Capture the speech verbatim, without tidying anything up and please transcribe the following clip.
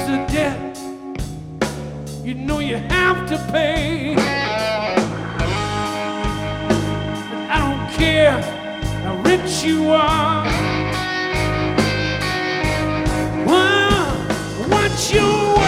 a debt you know you have to pay. And I don't care how rich you are, well, what you